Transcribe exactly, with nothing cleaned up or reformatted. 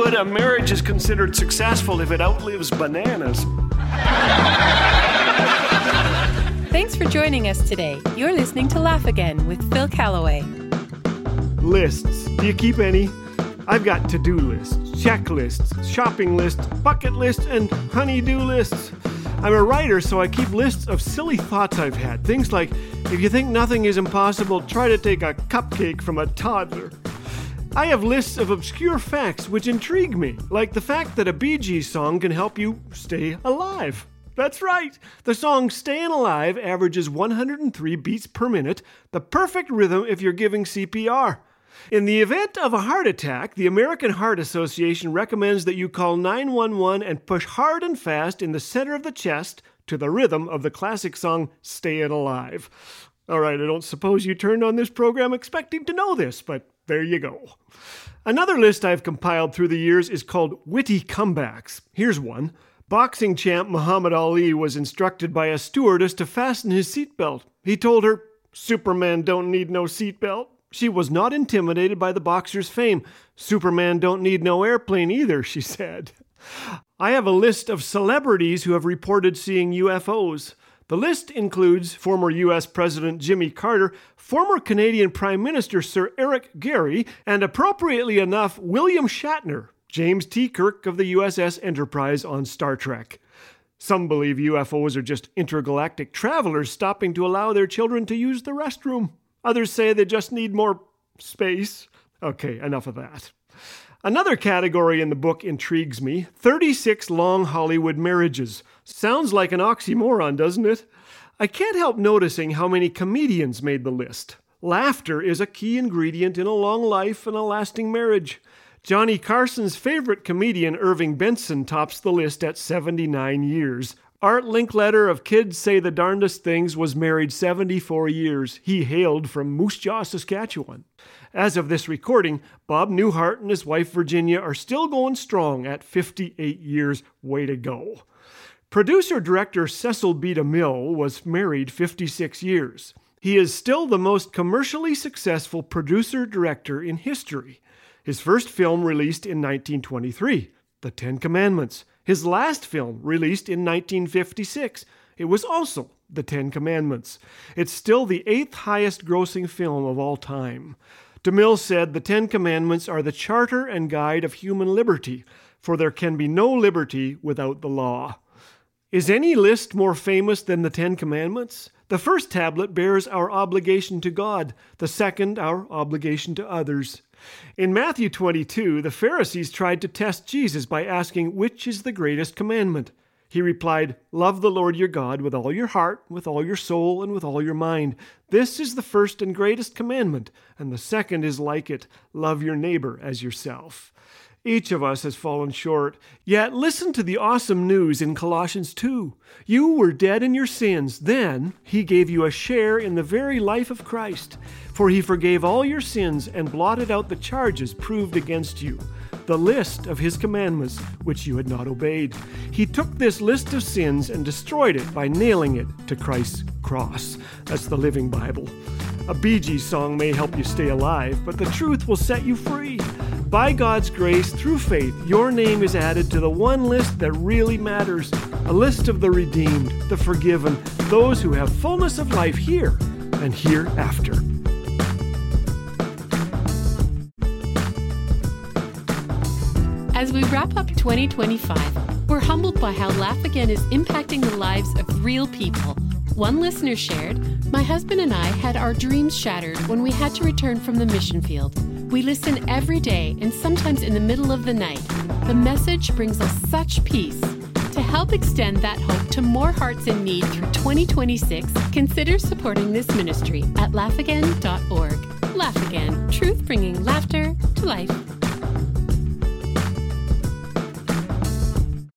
Hollywood, a marriage is considered successful if it outlives bananas. Thanks for joining us today. You're listening to Laugh Again with Phil Callaway. Lists. Do you keep any? I've got to-do lists, checklists, shopping lists, bucket lists, and honey-do lists. I'm a writer, so I keep lists of silly thoughts I've had. Things like, if you think nothing is impossible, try to take a cupcake from a toddler. I have lists of obscure facts which intrigue me, like the fact that a Bee Gees song can help you stay alive. That's right. The song Stayin' Alive averages one hundred three beats per minute, the perfect rhythm if you're giving C P R. In the event of a heart attack, the American Heart Association recommends that you call nine one one and push hard and fast in the center of the chest to the rhythm of the classic song Stayin' Alive. All right, I don't suppose you turned on this program expecting to know this, but there you go. Another list I've compiled through the years is called Witty Comebacks. Here's one. Boxing champ Muhammad Ali was instructed by a stewardess to fasten his seatbelt. He told her, "Superman don't need no seatbelt." She was not intimidated by the boxer's fame. "Superman don't need no airplane either," she said. I have a list of celebrities who have reported seeing U F Os. The list includes former U S President Jimmy Carter, former Canadian Prime Minister Sir Eric Gehry, and appropriately enough, William Shatner, James T. Kirk of the U S S Enterprise on Star Trek. Some believe U F Os are just intergalactic travelers stopping to allow their children to use the restroom. Others say they just need more space. Okay, enough of that. Another category in the book intrigues me. thirty-six long Hollywood marriages. Sounds like an oxymoron, doesn't it? I can't help noticing how many comedians made the list. Laughter is a key ingredient in a long life and a lasting marriage. Johnny Carson's favorite comedian, Irving Benson, tops the list at seventy-nine years. Art Linkletter of Kids Say the Darndest Things was married seventy-four years. He hailed from Moose Jaw, Saskatchewan. As of this recording, Bob Newhart and his wife Virginia are still going strong at fifty-eight years. Way to go. Producer-director Cecil B. DeMille was married fifty-six years. He is still the most commercially successful producer-director in history. His first film released in nineteen twenty-three, The Ten Commandments. His last film, released in nineteen fifty-six, it was also The Ten Commandments. It's still the eighth highest grossing film of all time. DeMille said the Ten Commandments are the charter and guide of human liberty, for there can be no liberty without the law. Is any list more famous than the Ten Commandments? The first tablet bears our obligation to God, the second our obligation to others. In Matthew twenty-two, the Pharisees tried to test Jesus by asking, which is the greatest commandment? He replied, "Love the Lord your God with all your heart, with all your soul, and with all your mind. This is the first and greatest commandment, and the second is like it, love your neighbor as yourself." Each of us has fallen short. Yet listen to the awesome news in Colossians two. You were dead in your sins. Then he gave you a share in the very life of Christ. For he forgave all your sins and blotted out the charges proved against you, the list of his commandments which you had not obeyed. He took this list of sins and destroyed it by nailing it to Christ's cross. That's the Living Bible. A Bee Gees song may help you stay alive, but the truth will set you free. By God's grace, through faith, your name is added to the one list that really matters, a list of the redeemed, the forgiven, those who have fullness of life here and hereafter. As we wrap up twenty twenty-five, we're humbled by how Laugh Again is impacting the lives of real people. One listener shared, "My husband and I had our dreams shattered when we had to return from the mission field. We listen every day and sometimes in the middle of the night. The message brings us such peace. To help extend that hope to more hearts in need through twenty twenty-six, consider supporting this ministry at laugh again dot org. Laugh Again, truth bringing laughter to life."